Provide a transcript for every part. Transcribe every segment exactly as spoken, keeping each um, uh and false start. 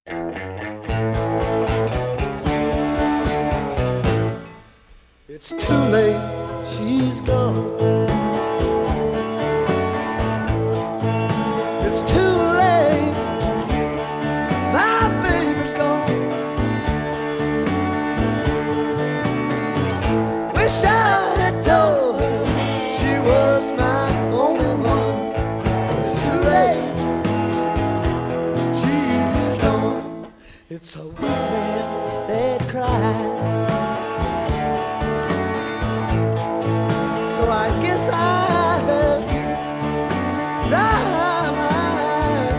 It's too late, she's gone. It's too late, my baby's gone. Wish I had told her she was my only one. But it's too late, she's gone. It's a weak man that cried. So I guess I have died my eyes.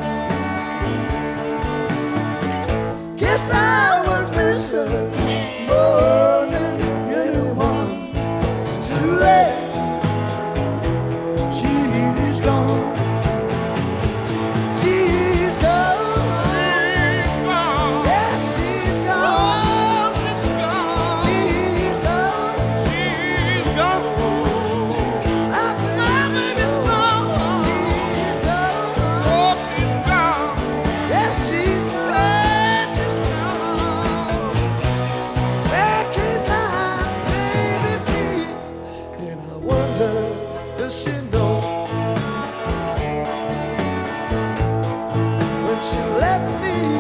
Guess I would miss her more than anyone. It's too late, she's gone. She's gone. She's gone. Yeah, she's gone. Oh, she's gone. She's gone. She's gone. Does she know when she left me?